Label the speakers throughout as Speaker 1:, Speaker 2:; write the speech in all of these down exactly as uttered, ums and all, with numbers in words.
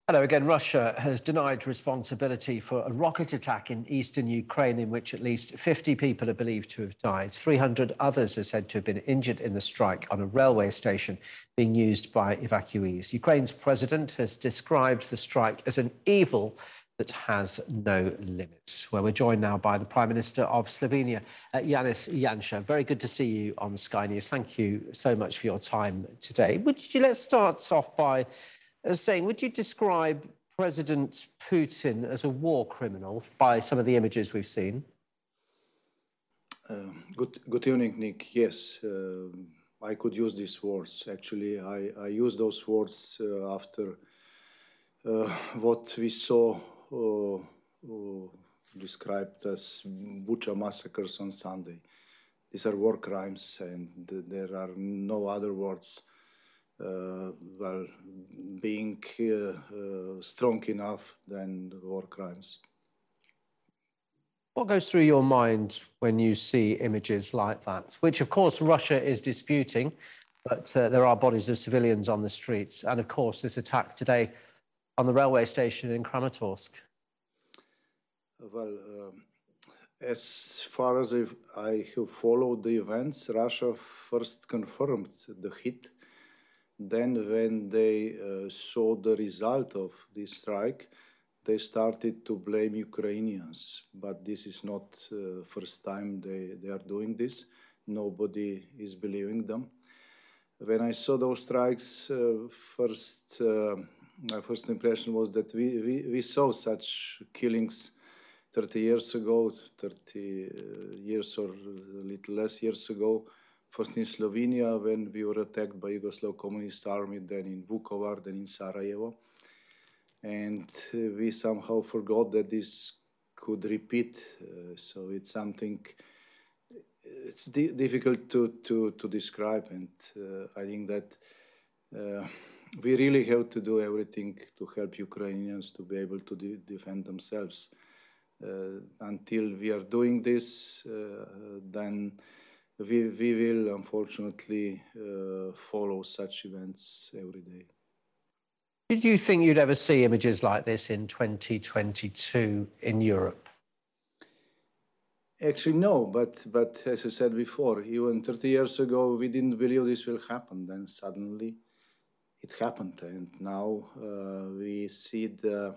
Speaker 1: Hello again. Russia has denied responsibility for a rocket attack in eastern Ukraine in which at least fifty people are believed to have died. three hundred others are said to have been injured in the strike on a railway station being used by evacuees. Ukraine's president has described the strike as an evil that has no limits. Well, we're joined now by the Prime Minister of Slovenia, uh, Janez Janša. Very good to see you on Sky News. Thank you so much for your time today. Would you, let's start off by uh, saying, would you describe President Putin as a war criminal by some of the images we've seen?
Speaker 2: Uh, good, good evening, Nick. Yes, uh, I could use these words. Actually, I, I use those words uh, after uh, what we saw uh, uh, described as Bucha massacres on Sunday. These are war crimes, and there are no other words uh, well, being uh, uh, strong enough than war crimes.
Speaker 1: What goes through your mind when you see images like that, which of course Russia is disputing, but uh, there are bodies of civilians on the streets, and of course this attack today on the railway station in Kramatorsk?
Speaker 2: Well, um, as far as I've, I have followed the events, Russia first confirmed the hit. Then when they uh, saw the result of this strike, they started to blame Ukrainians. But this is not the uh, first time they, they are doing this. Nobody is believing them. When I saw those strikes, uh, first, uh, my first impression was that we, we, we saw such killings thirty years ago, thirty uh, years or a little less years ago, first in Slovenia when we were attacked by Yugoslav Communist Army, then in Vukovar, then in Sarajevo. And uh, we somehow forgot that this could repeat. Uh, so it's something, it's di difficult to, to, to describe. And uh, I think that uh, we really have to do everything to help Ukrainians to be able to de defend themselves. Uh, until we are doing this, uh, then we, we will unfortunately uh, follow such events every day.
Speaker 1: Did you think you'd ever see images like this in twenty twenty-two in Europe?
Speaker 2: Actually, no, but, but as I said before, even thirty years ago, we didn't believe this will happen. Then suddenly it happened, and now uh, we see the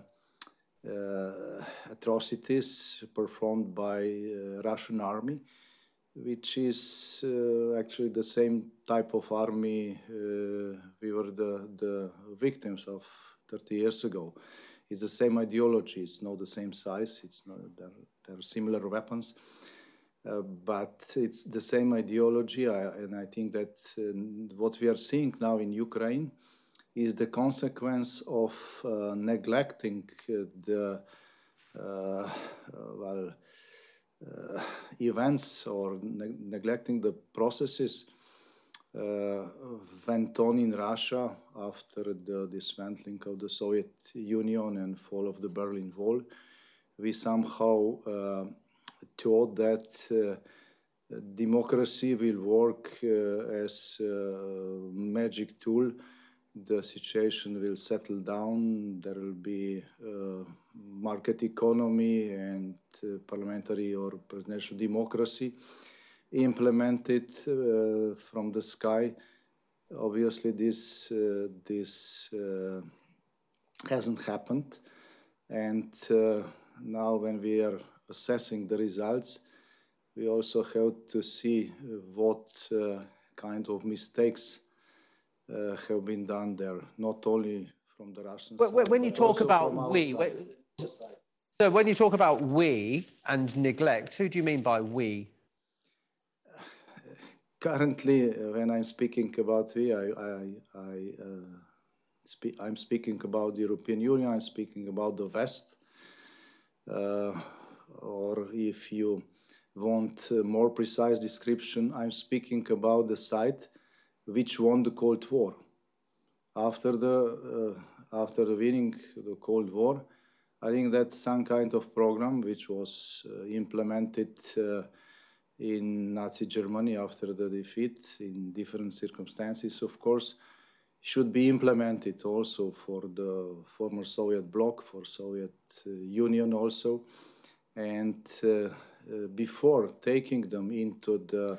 Speaker 2: Uh, atrocities performed by uh, Russian army, which is uh, actually the same type of army uh, we were the, the victims of thirty years ago. It's the same ideology, it's not the same size, it's not, there, there are similar weapons, uh, but it's the same ideology, I, and I think that uh, what we are seeing now in Ukraine is the consequence of uh, neglecting uh, the uh, uh, well, uh, events or ne neglecting the processes uh, went on in Russia after the dismantling of the Soviet Union and fall of the Berlin Wall. We somehow uh, thought that uh, democracy will work uh, as a magic tool. The situation will settle down, there will be uh, market economy and uh, parliamentary or presidential democracy implemented uh, from the sky. Obviously this, uh, this uh, hasn't happened, and uh, now when we are assessing the results, we also have to see what uh, kind of mistakes Uh, have been done there, not only from the Russian
Speaker 1: when,
Speaker 2: side,
Speaker 1: when you talk about we, when, so when you talk about we and neglect, who do you mean by we?
Speaker 2: Currently, when I'm speaking about we, I, I, I uh, spe I'm speaking about the European Union. I'm speaking about the West, uh, or if you want a more precise description, I'm speaking about the side which won the Cold War. After the, uh, after the winning the Cold War, I think that some kind of program which was uh, implemented uh, in Nazi Germany after the defeat in different circumstances, of course, should be implemented also for the former Soviet bloc, for Soviet uh, Union also. And uh, uh, before taking them into the,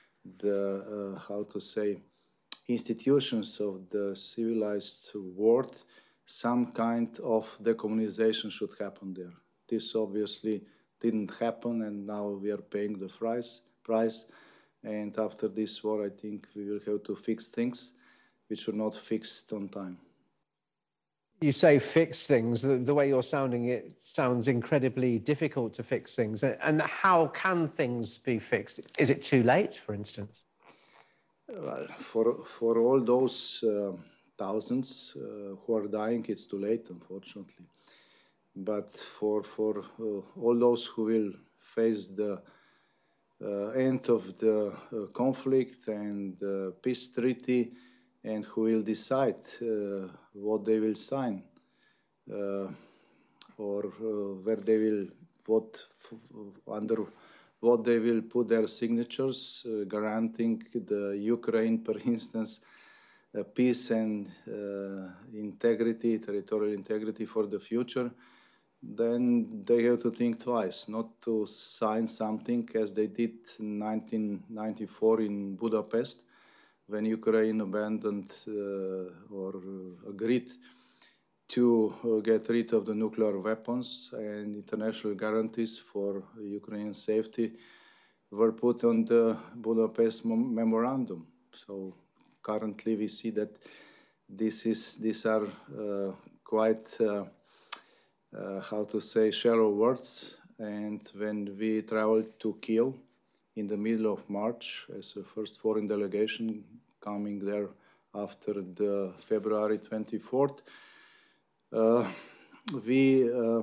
Speaker 2: the uh, how to say, institutions of the civilized world, some kind of decommunization should happen there. This obviously didn't happen, and now we are paying the price. price. And after this war, I think we will have to fix things which were not fixed on time.
Speaker 1: You say fix things. The, the way you're sounding, it sounds incredibly difficult to fix things. And how can things be fixed? Is it too late, for instance?
Speaker 2: Well, for, for all those uh, thousands uh, who are dying, it's too late, unfortunately. But for, for uh, all those who will face the uh, end of the uh, conflict and uh, peace treaty, and who will decide uh, what they will sign uh, or uh, where they will, what, under what they will put their signatures, uh, guaranteeing the Ukraine, for instance, uh, peace and uh, integrity, territorial integrity for the future, then they have to think twice, not to sign something as they did in nineteen ninety-four in Budapest, when Ukraine abandoned uh, or uh, agreed to uh, get rid of the nuclear weapons, and international guarantees for Ukrainian safety were put on the Budapest memorandum. So currently we see that this is, these are uh, quite, uh, uh, how to say, shallow words. And when we traveled to Kyiv in the middle of March as a first foreign delegation coming there after the February twenty-fourth, uh, we uh,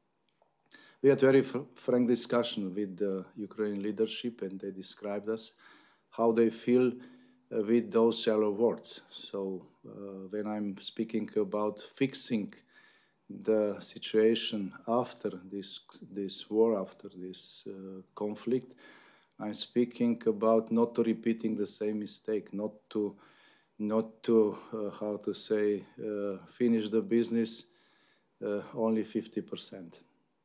Speaker 2: we had very fr frank discussion with the Ukrainian leadership, and they described us how they feel uh, with those shallow words. So uh, when I'm speaking about fixing the situation after this this war, after this uh, conflict, I'm speaking about not to repeating the same mistake, not to, not to uh, how to say, uh, finish the business uh, only fifty percent.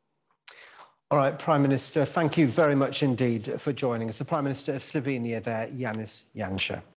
Speaker 1: All right, Prime Minister, thank you very much indeed for joining us. The Prime Minister of Slovenia there, Janez Janša.